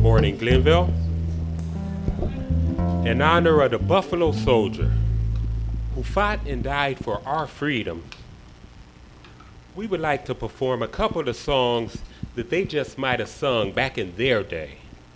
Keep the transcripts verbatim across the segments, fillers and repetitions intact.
born in Glenville. In honor of the Buffalo Soldier who fought and died for our freedom, we would like to perform a couple of the songs that they just might have sung back in their day.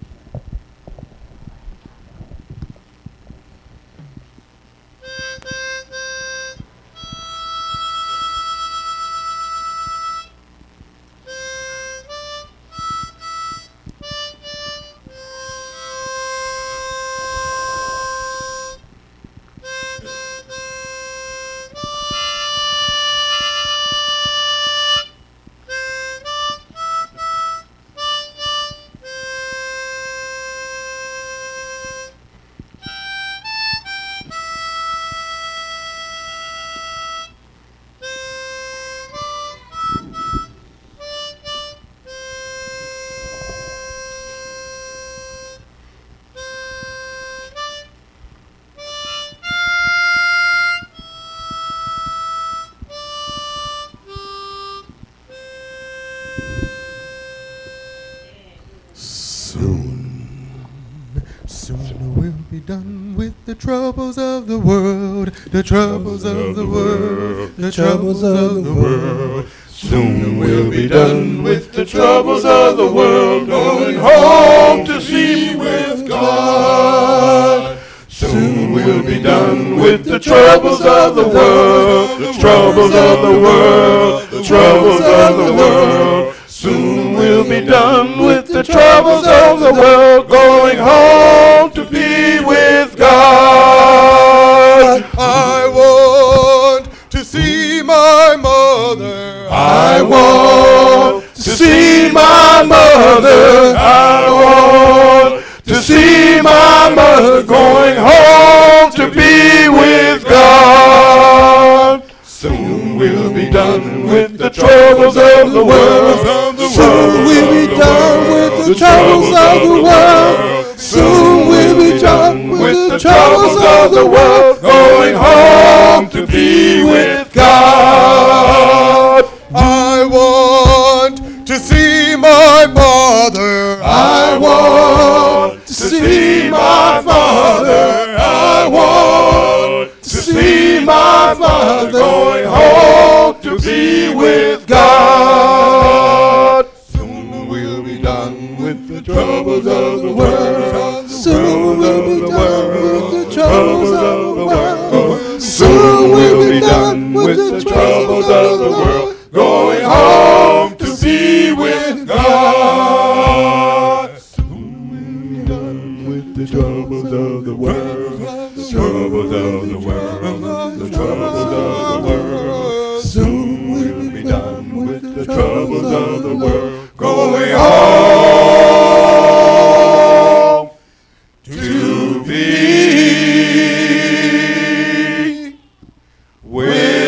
Done with the troubles of the world, the troubles of the world, the troubles of the world. Soon we'll be done with the troubles of the world, going home to be with God. Soon we'll be done with the troubles of the world, the troubles of the world, the troubles of the world. Soon we'll be done with the troubles of the world, going home to be with God. I want to see my mother. I want to see my mother. I want to see my mother going home to be with God. Soon we'll be done with the troubles of the world. Soon we'll be done with the troubles of the world. Soon we'll be done with the troubles of the world, going home to be with God. I want to see my mother. I want to see my father. I want to see my father going home to be with God. Soon we'll be done with the troubles of the world. Soon we'll be done with the troubles of the world. Soon we'll be done with the troubles of the world, going home to be with God. Soon we'll be done with the troubles of the world, the troubles of the world, the troubles of the world. Soon we'll be done with the troubles of the world, going home to be with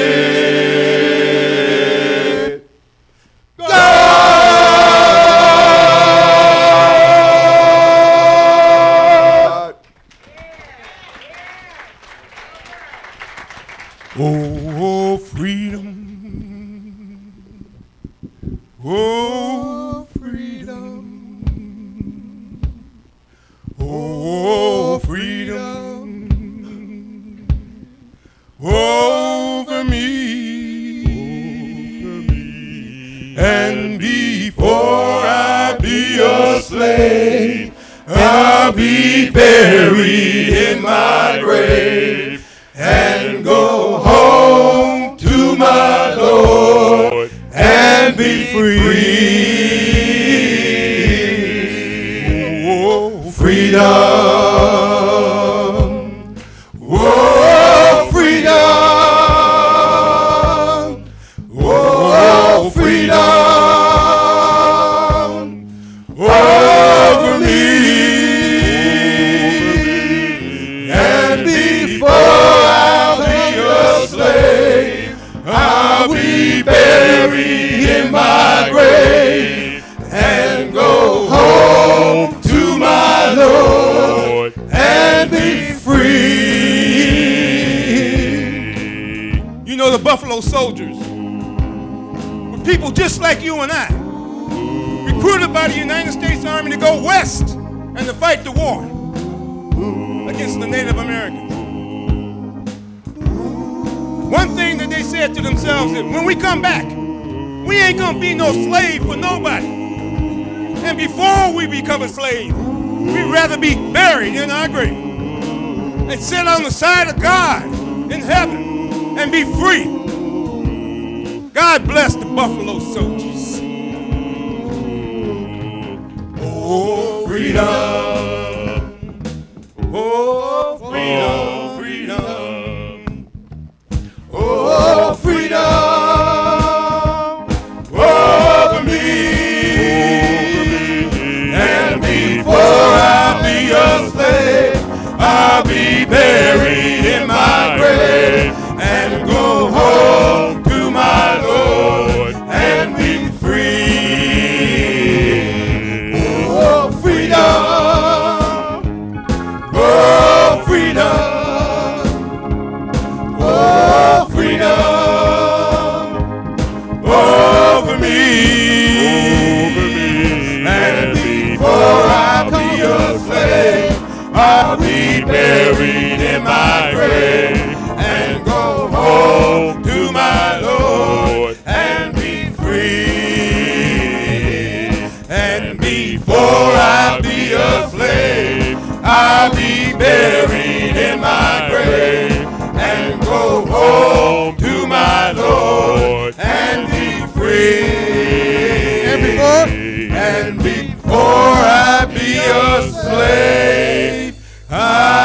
God. Oh, freedom. Oh, freedom. Oh, freedom. Over me. Over me. And before I be a slave, I'll be buried in my grave and go home to my Lord and be free. Oh, freedom. Oh, freedom. Oh, freedom. Over me. And before I'll be a slave, I'll be buried in my grave and go home to my Lord and be free. You know, the Buffalo Soldiers were people just like you and I, recruited by the United States Army to go west and to fight the war against the Native Americans. One thing that they said to themselves is, when we come back, we ain't gonna be no slave for nobody. And before we become a slave, we'd rather be buried in our grave and sit on the side of God in heaven and be free. God bless the Buffalo Soldiers. Oh, freedom. Oh, freedom, freedom. Oh, freedom over me. And before I'll be a slave, I'll be buried in my grave and go home to my Lord and be free. Oh, freedom. Oh, freedom. Oh, freedom over me. Over me. And before I'll be a slave, I'll be buried in my grave and go home to my Lord and be free. And before I'll be a slave, I'll be buried in my grave and go home to my Lord and be free. And before, And before I be a slave, I